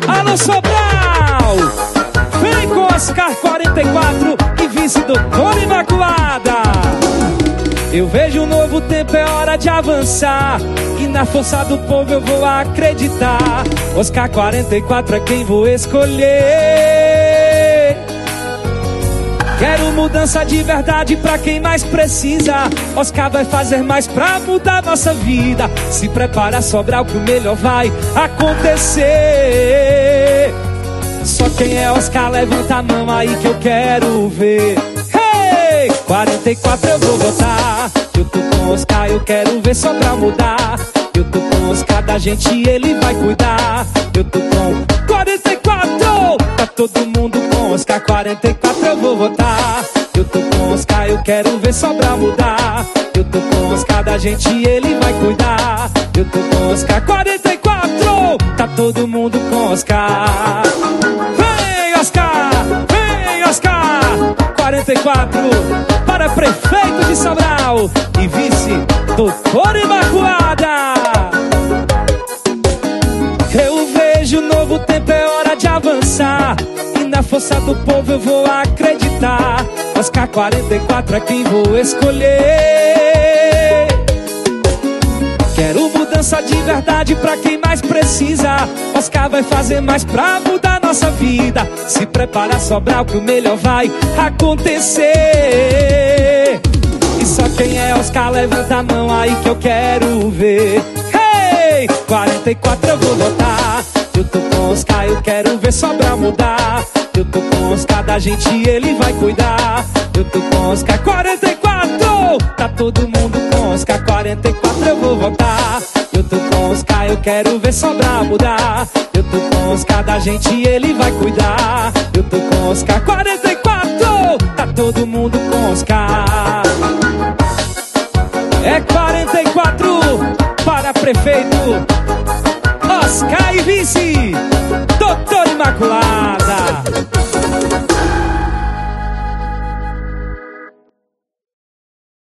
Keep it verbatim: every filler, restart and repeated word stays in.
Alô, Sobral! Vem com Oscar quarenta e quatro e vice Doutor Imaculada. Eu vejo um novo tempo, é hora de avançar, e na força do povo eu vou acreditar. Oscar quarenta e quatro é quem vou escolher. Quero mudança de verdade pra quem mais precisa. Oscar vai fazer mais pra mudar nossa vida. Se prepara, Sobral, que o melhor vai acontecer. Só quem é Oscar, levanta a mão aí que eu quero ver. Hey! quarenta e quatro eu vou votar. Eu tô com Oscar, eu quero ver Sobral mudar. Eu tô com Oscar, da gente ele vai cuidar. Eu tô com quarenta e quatro, tá todo mundo com Oscar quarenta e quatro eu vou votar. Eu tô com Oscar, eu quero ver Sobral mudar. Eu tô com Oscar, da gente ele vai cuidar. Eu tô com Oscar quarenta e quatro, tá todo mundo com Oscar. Vem Oscar, vem Oscar quarenta e quatro para prefeito de Sobral e vice Doutor Imaculada. Eu vejo novo tempo, é hora de avançar, e na força do povo eu vou acreditar. Oscar quarenta e quatro é quem vou escolher. Quero mudança de verdade pra quem mais precisa. Oscar vai fazer mais pra mudar nossa vida. Se prepara, Sobral, que o melhor vai acontecer. E só quem é Oscar, levanta a mão aí que eu quero ver. Hey! quarenta e quatro eu vou votar. Eu tô com Oscar, eu quero ver Sobral mudar. Eu tô com Oscar, da gente ele vai cuidar. Eu tô com Oscar quarenta e quatro, tá todo mundo com Oscar quarenta e quatro eu vou votar. Eu tô com Oscar, eu quero ver Sobral mudar. Eu tô com Oscar, da gente ele vai cuidar. Eu tô com Oscar quarenta e quatro, tá todo mundo com Oscar. É quarenta e quatro para prefeito Oscar e vice Doutor Imaculada.